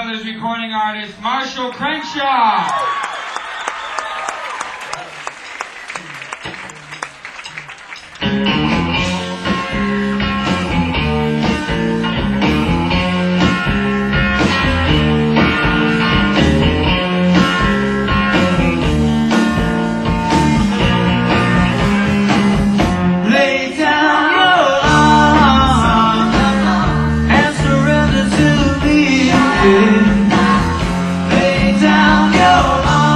Brothers recording artist Marshall Crenshaw. Lay down your arms.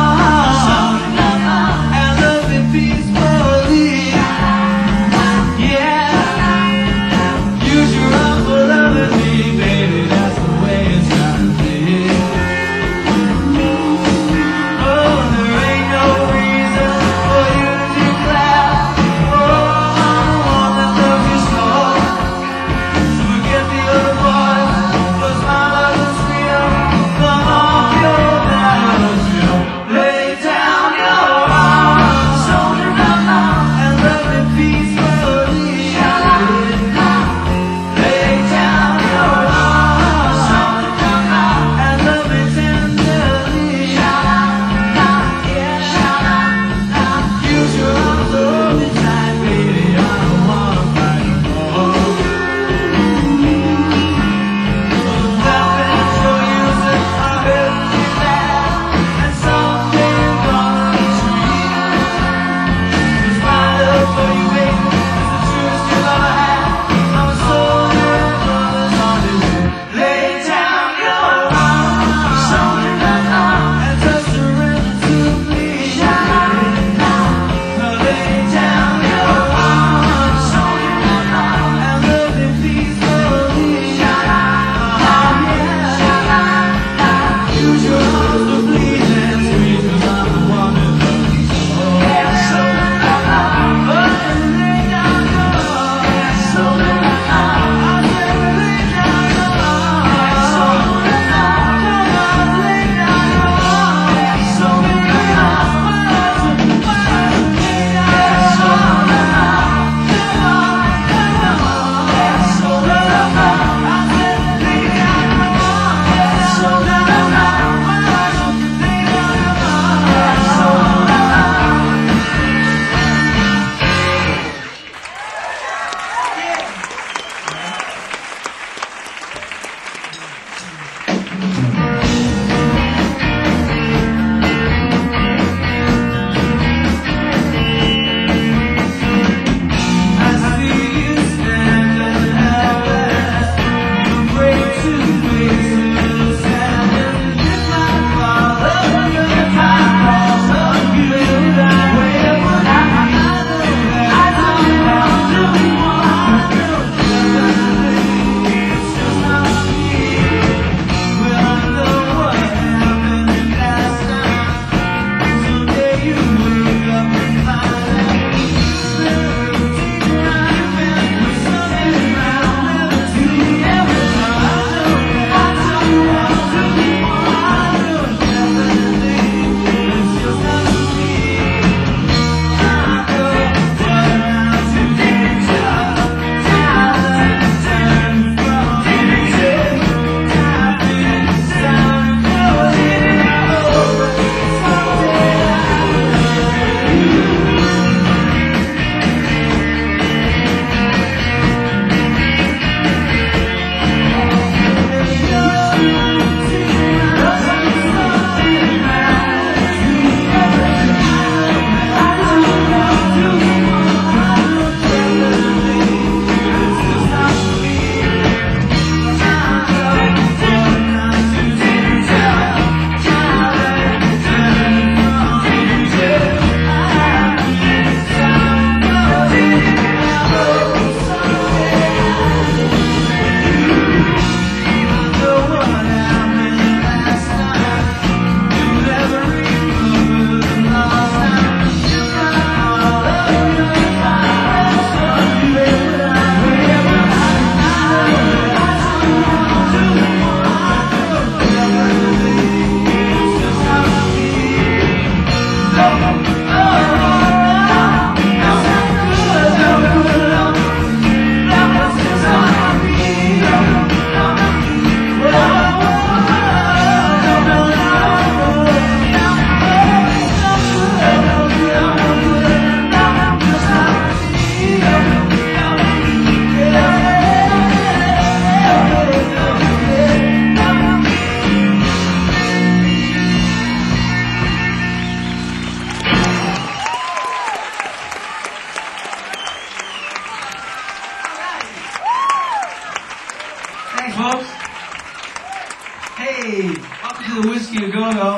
everybody. Welcome to the Whiskey A Go-Go.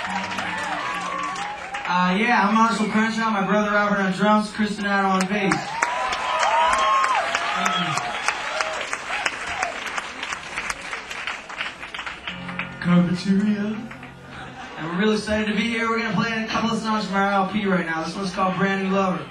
Yeah, I'm Marshall Crenshaw, my brother Robert on drums, Chris Donato on bass. Carpinteria. And we're really excited to be here. We're going to play a couple of songs from our LP right now. This one's called Brand New Lover.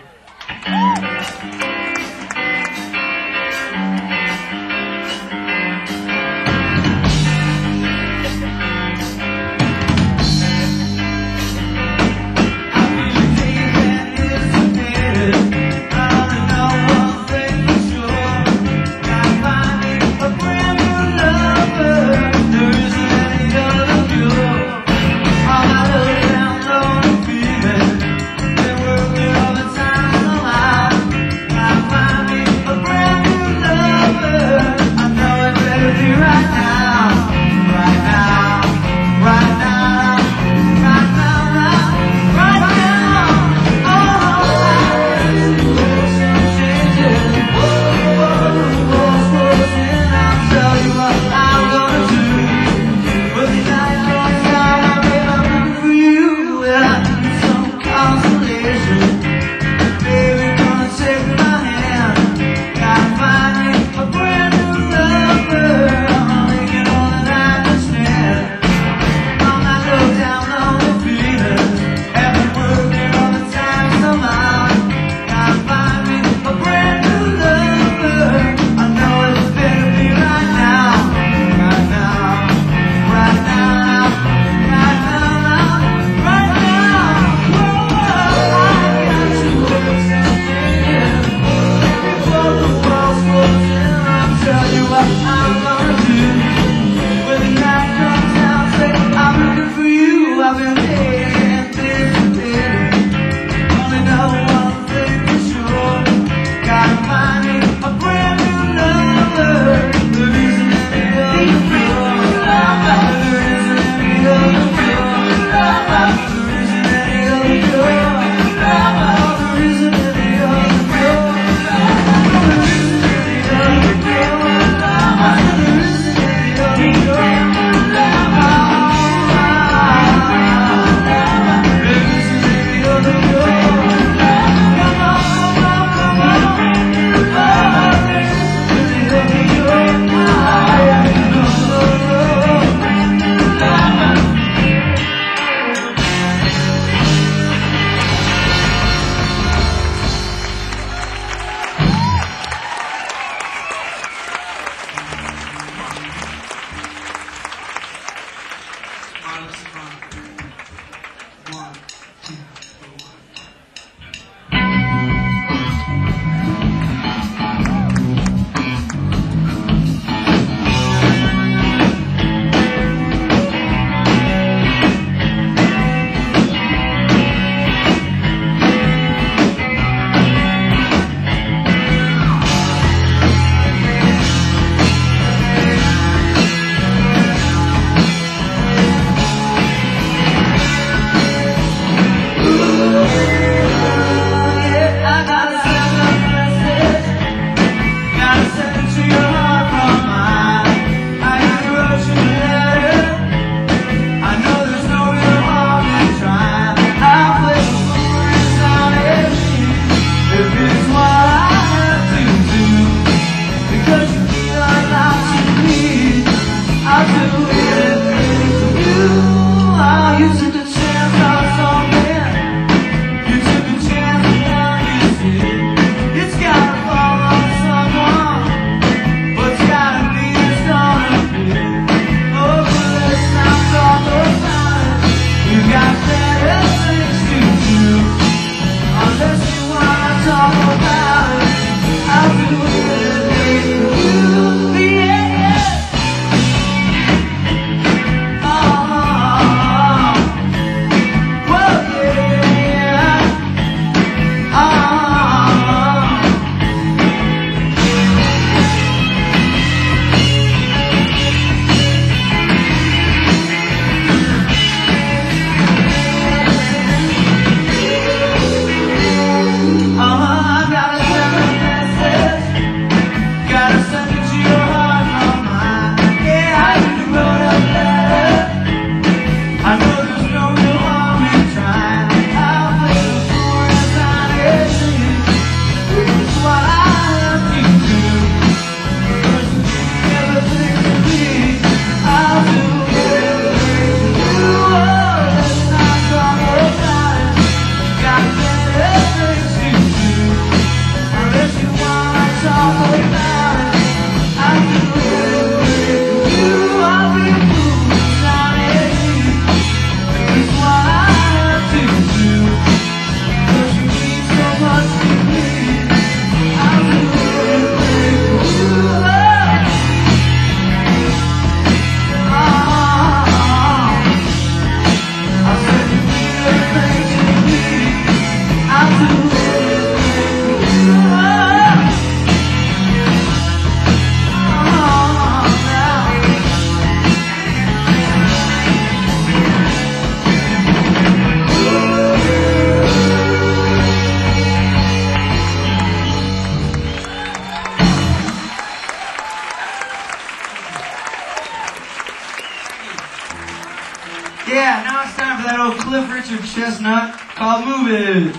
Yeah, now it's time for that old Cliff Richard chestnut called Move It.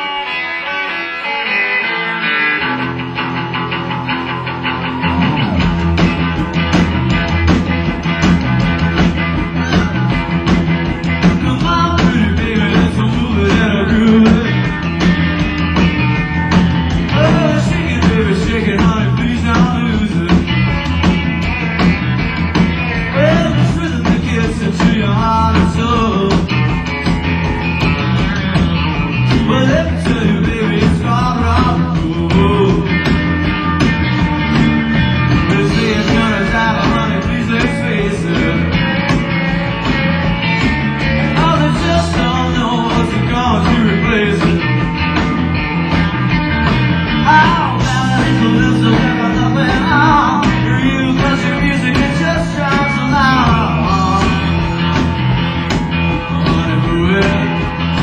Come on, pretty baby, let's move it and a groove it. Oh, shake it, baby, shake it, honey, please don't lose it. Well, this rhythm that gets into your heart and soul. Well, let me tell you, baby, it's called rock and roll. They say it's gonna die, but honey, please let's face it. Oh, they just don't know what's going to replace it. Oh, now it's a little so I got nothing on. For you, 'cause your music, it just drives along. Honey, move it.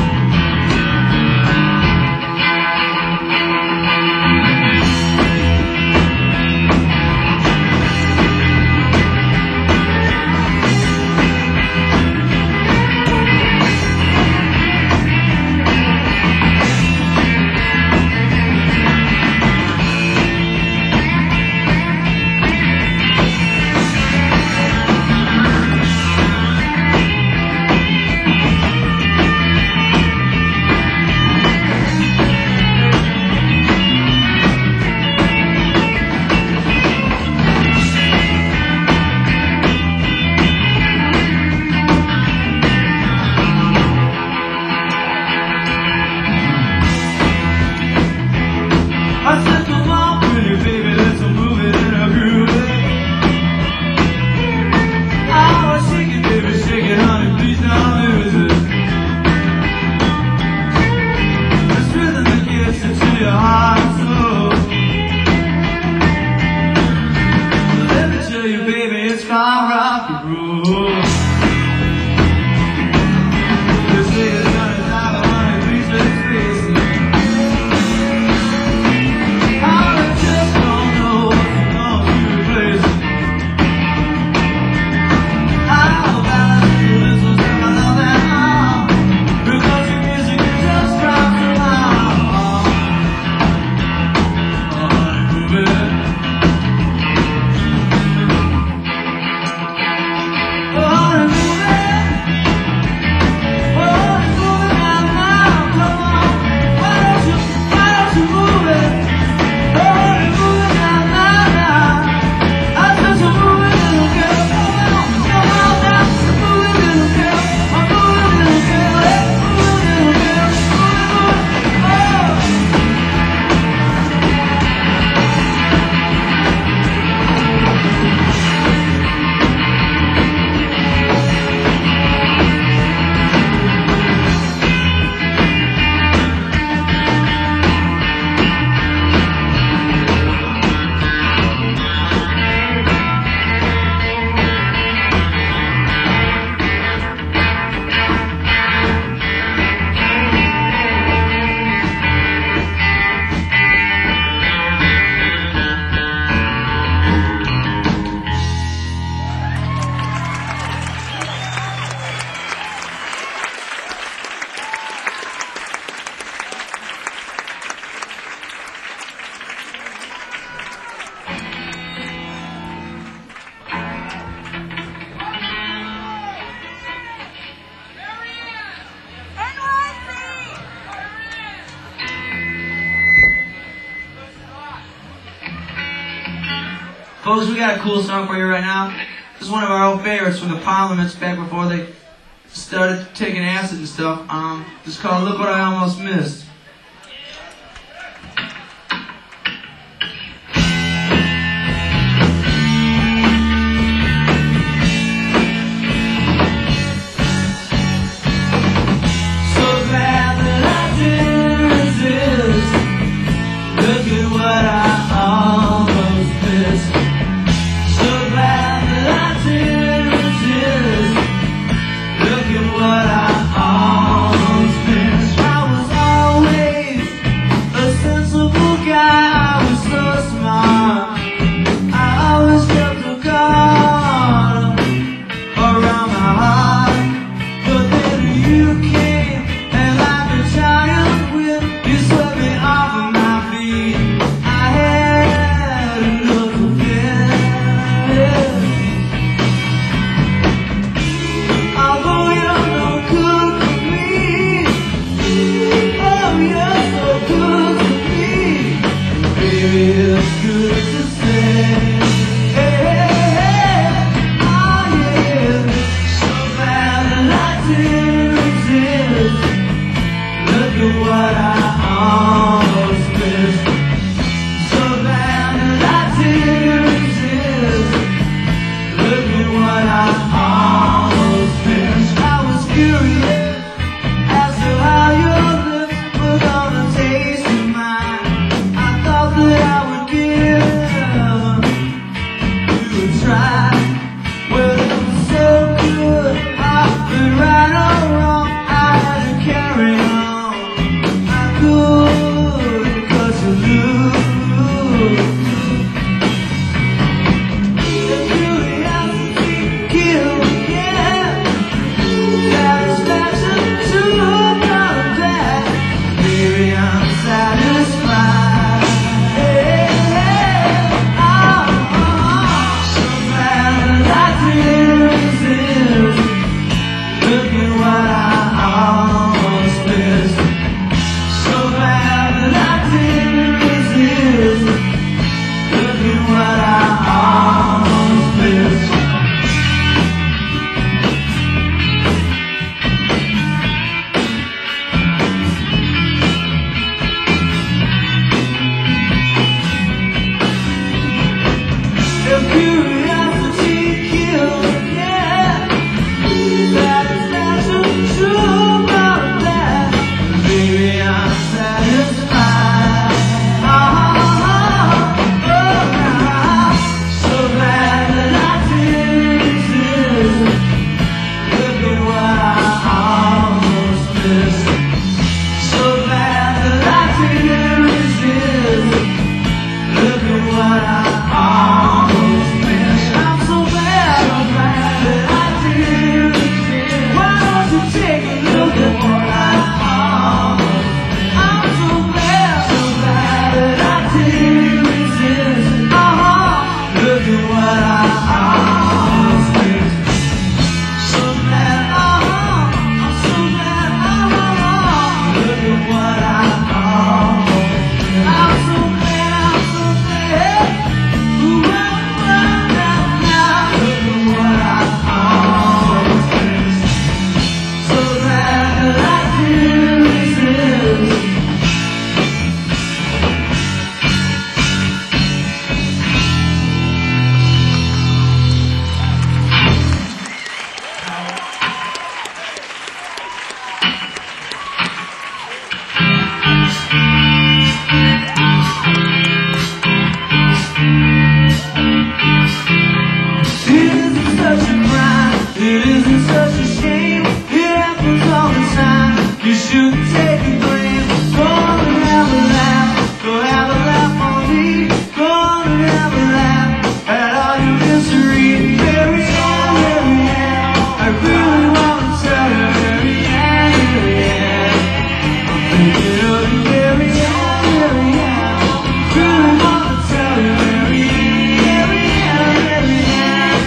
I said, come on, pretty baby, let's move it and a groove it. Oh, shake it, baby, shake it, honey, please don't lose it. This rhythm that gets into your heart and soul. Let me tell you, baby, it's called rock and roll. They say it's gonna die, but honey, please let's face it. Folks, we got a cool song for you right now. This is one of our old favorites from the Parliaments back before they started taking acid and stuff. It's called Look What I Almost Missed. So glad that I didn't resist. Look at what I almost missed. So glad that I didn't resist. Look at what I almost missed. I was always didn't resist. Look at what I almost missed. So bad that I didn't resist. Look at what I almost missed. I was curious as to how your lips were gonna taste of mine. I thought that I would give you a try. Well, it was so good, but right or wrong, I had to carry on. I could, 'cause you lose. The curiosity killed me, yeah. Satisfaction to look on that. Maybe I'm satisfied. Yeah. Oh, so glad that I didn't resist. Look at what I almost missed. So glad that I didn't resist. Look at what I almost missed. If curiosity killed, yeah. Satisfaction to about that. Baby, I'm satisfied. So glad that I didn't resist. Look at what I almost missed. So glad that I didn't resist. Look at what I almost missed. I'm so glad that I didn't resist. Why don't you take a look at what I almost missed? I'm so glad that I didn't resist. Look at what I almost missed. So glad, I'm so glad, look at what I almost missed. I'm so glad, ooh, now, look at what I almost missed. So glad that I didn't resist. It isn't such a crime, it isn't such a shame. It happens all the time, you shouldn't take the blame. Go on and have a laugh, go have a laugh on me. Go on and have a laugh at all your misery. Marianne, Marianne, I really want to tell you, Marianne, Marianne. Thinking of you, Marianne, Marianne. Really want to tell you, Marianne, Marianne, Marianne.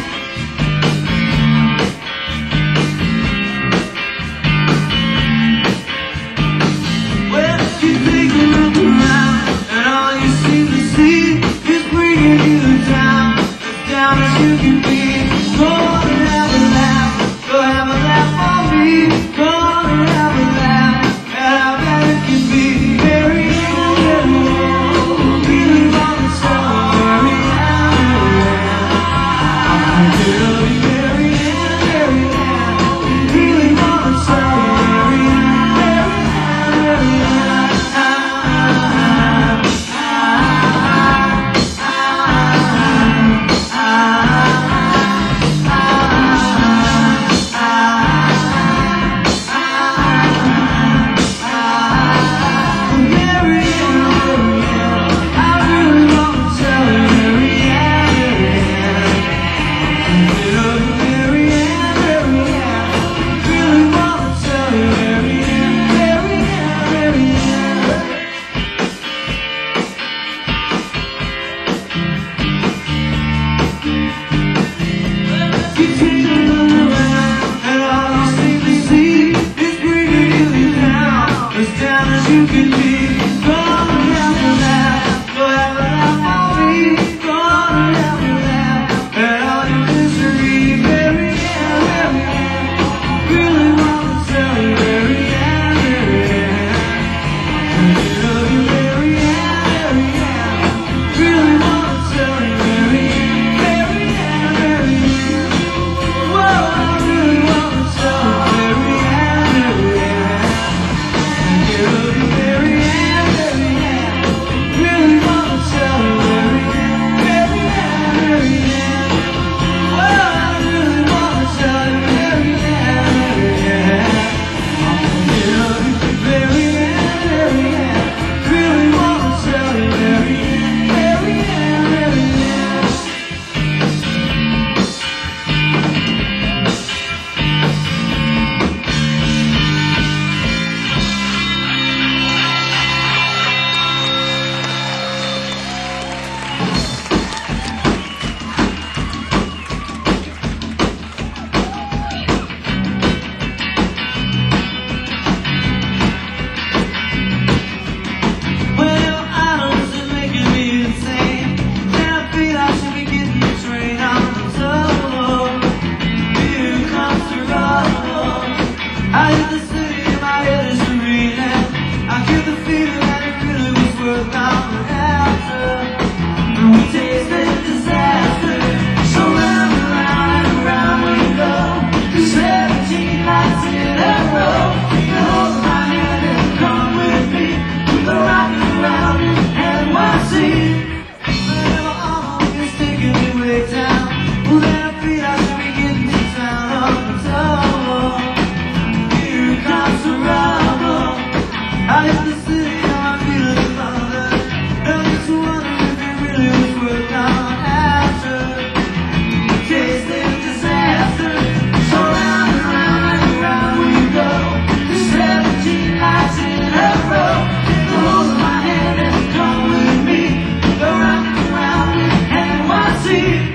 I hit the city, my head is screaming. I get the feeling that it really was worth coming after. And we tasted disaster. So round and round and round we go. 17 nights in a row. You can hold my hand and come with me. We go rocking around in NYC. Whenever I'm always taking me way down. Well then I feel I should be getting to town on the double. Here comes the rubble. I hit the city and I feel the thunder. And I just wonder if it really was worth coming after. Tasting disaster. So round and round and round we go. 17 nights in a row. Take a hold of my hand and come with me. Go rockin' around in NYC.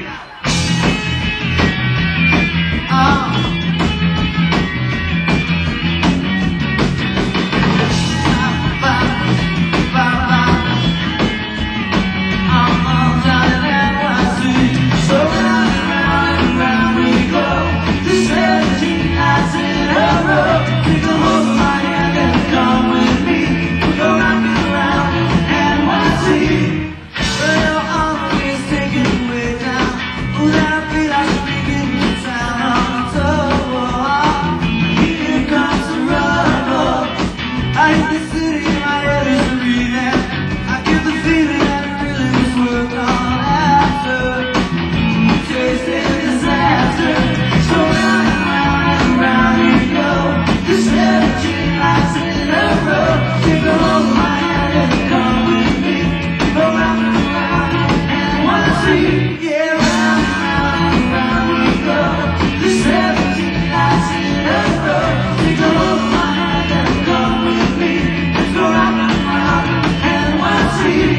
I hit the city, my head is screaming. I get the feeling that it really was worth coming after. Tasting disaster. So round and round and round we go. 17 nights in a row. Take a hold of my hand and come with me. Go round and round and wanna see. Yeah, round and round and round we go. 17 nights in a row. Take a hold of my hand and come with me. Let's go round and round and wanna see.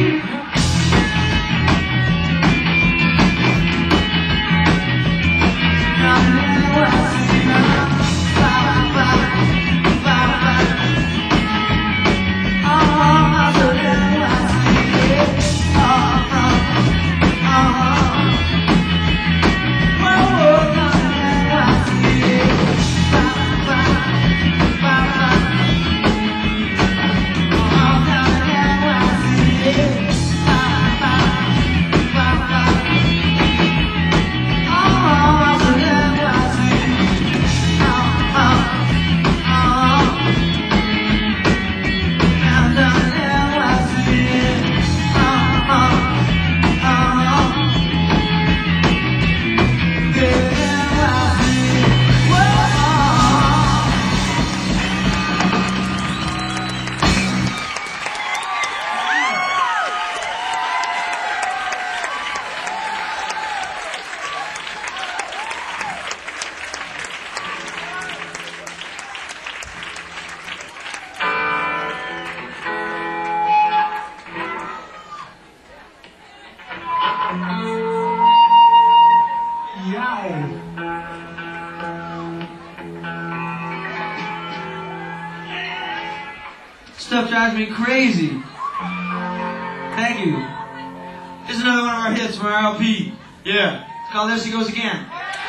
Stuff drives me crazy. Thank you. Here's another one of our hits from our LP. Yeah. It's called There She Goes Again.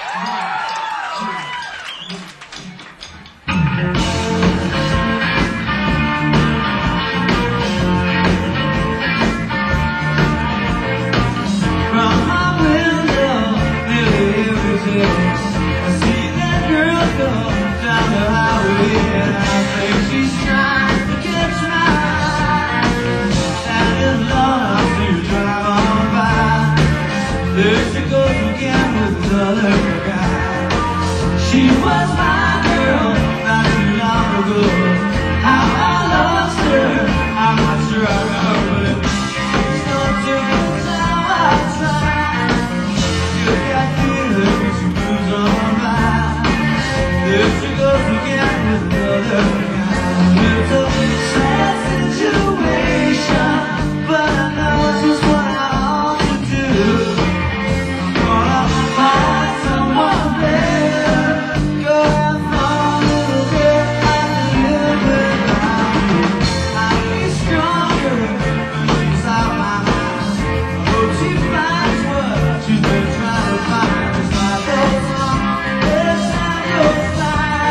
From my window, nearly every day, I see that girl go down the highway, and I think she's trying to catch my eye. And as long as you drive on by, there she goes again with another guy. She was my girl not too long ago. How I lost her, I'm not sure I remember it. It's not taking time I try. You got feeling when she moves on by. There she goes again with another guy. It's a sad situation, but I know just what I ought to do. Wanna find someone better. Go have fun a little bit. I can live without you. I'll be stronger inside my mind. Hope she finds what she's been trying to find. It's like those songs as time goes by.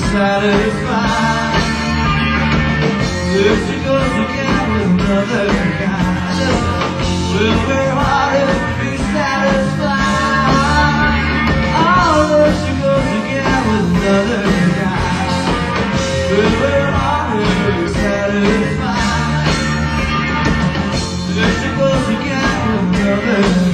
satisfied. There she goes again with another guy. Will her heart ever be satisfied? Oh, there she goes again with another guy. Will her heart ever be satisfied? There she goes again with another guy.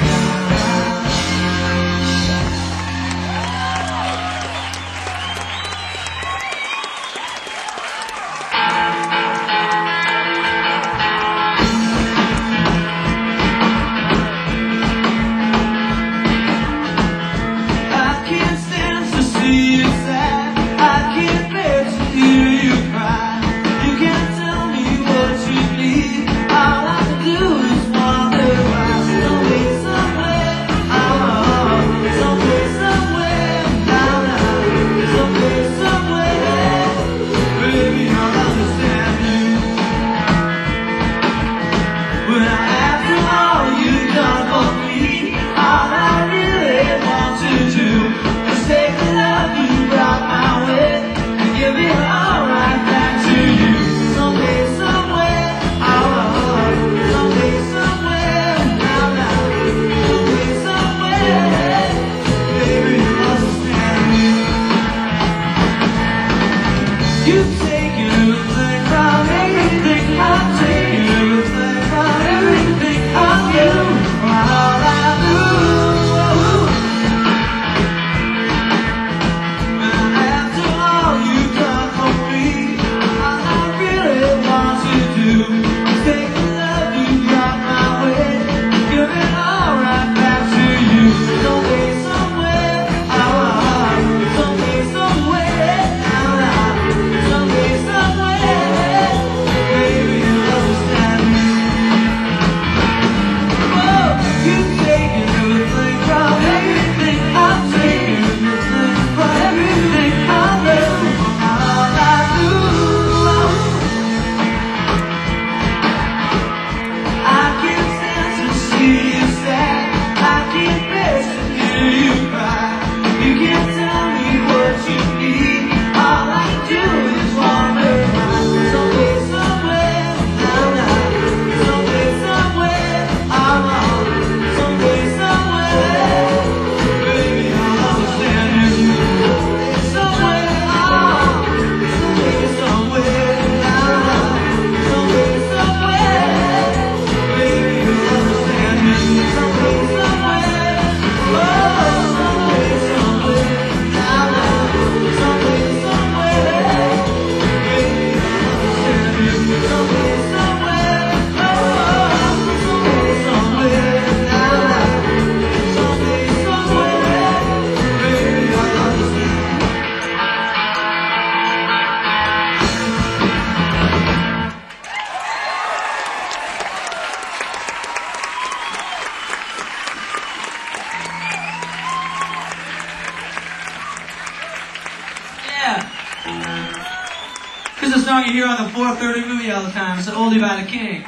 This is a song you hear on the 4:30 movie all the time. It's an oldie by the King.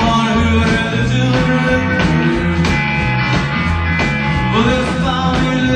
Well, there's a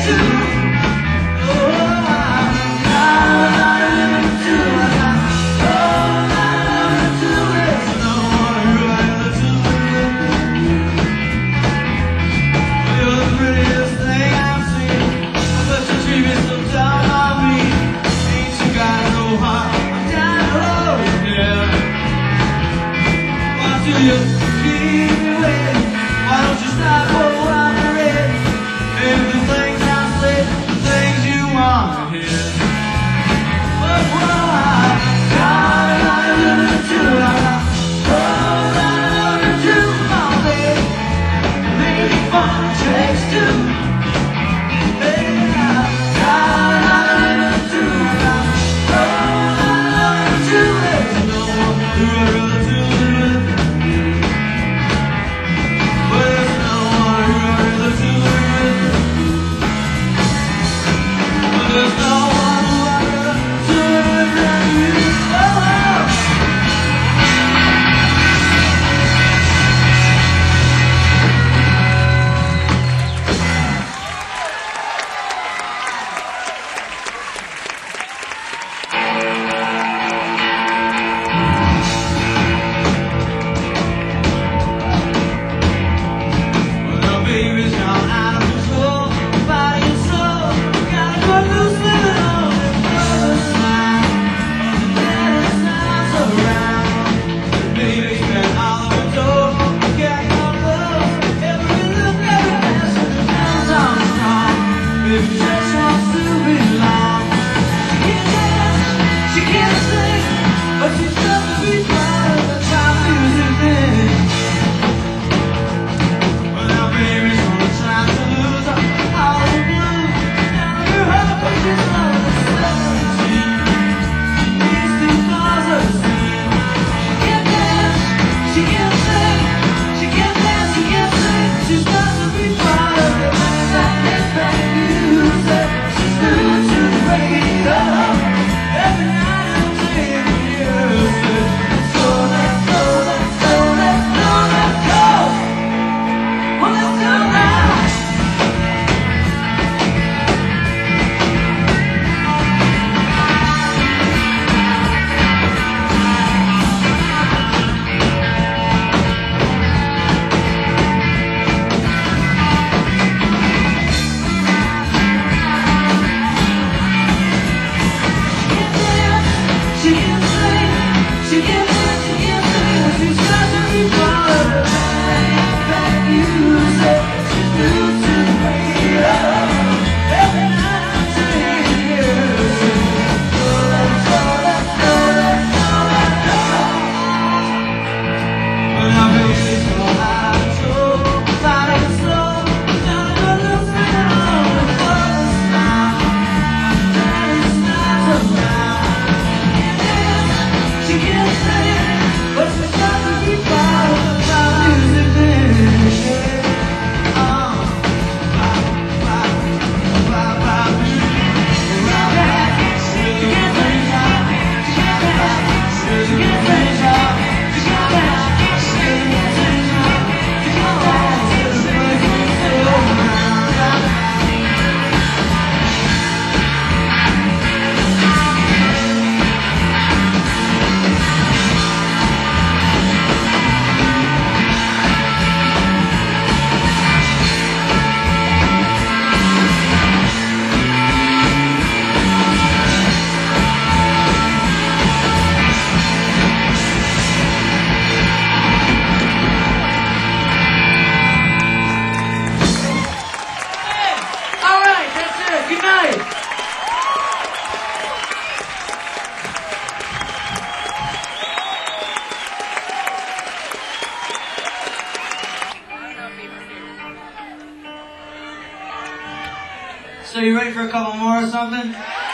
So you ready for a couple more or something?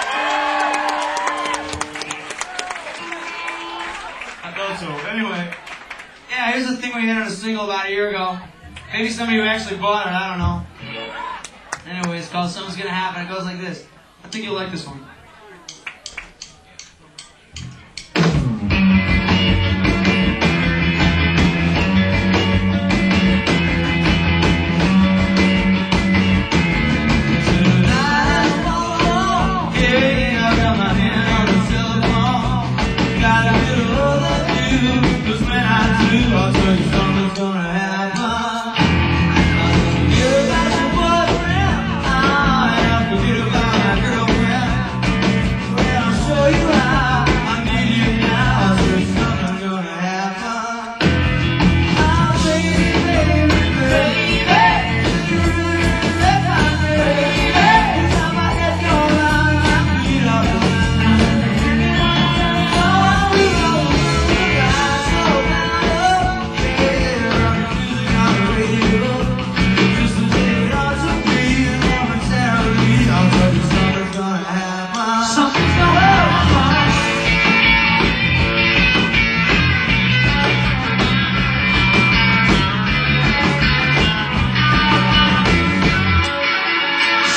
I thought so. Anyway, yeah, here's the thing we had on a single about a year ago. Maybe somebody who actually bought it, I don't know. Anyway, it's called Something's Gonna Happen. It goes like this. I think you'll like this one.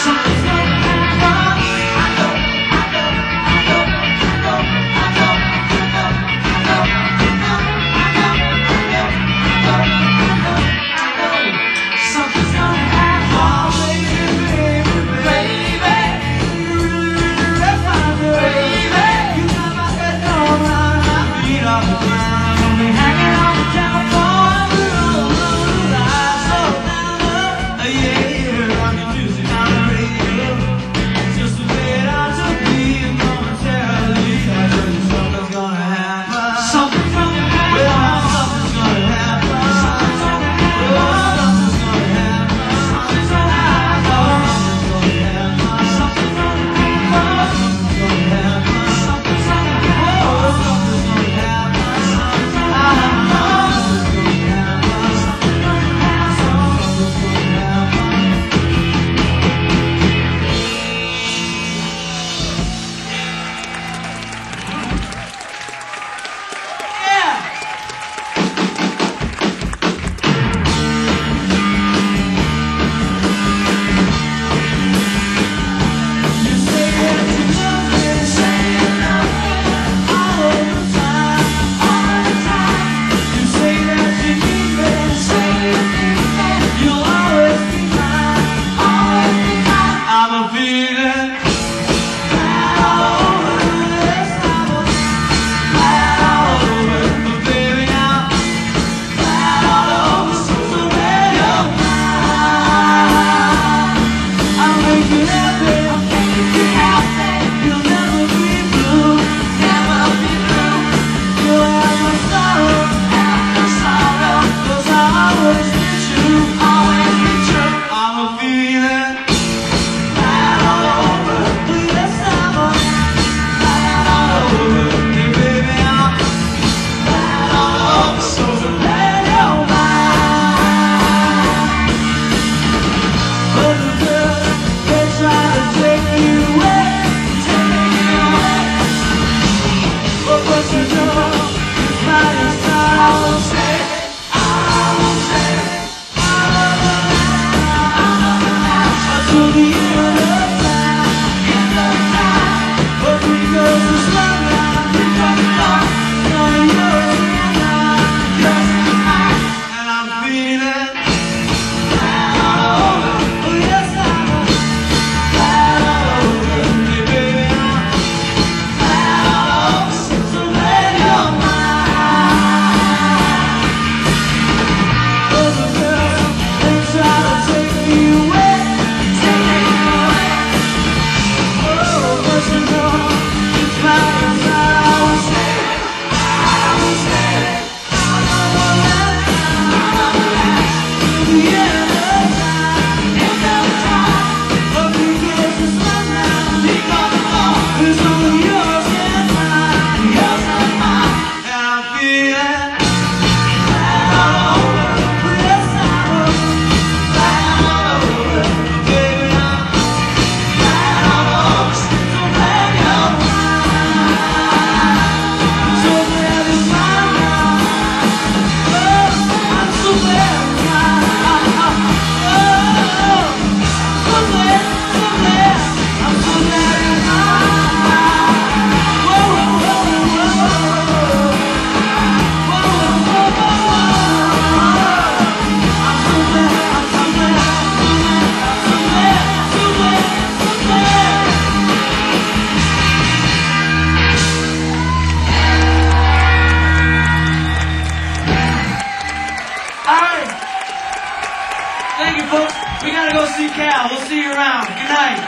Thank you, folks. We gotta go see Cal. We'll see you around. Good night.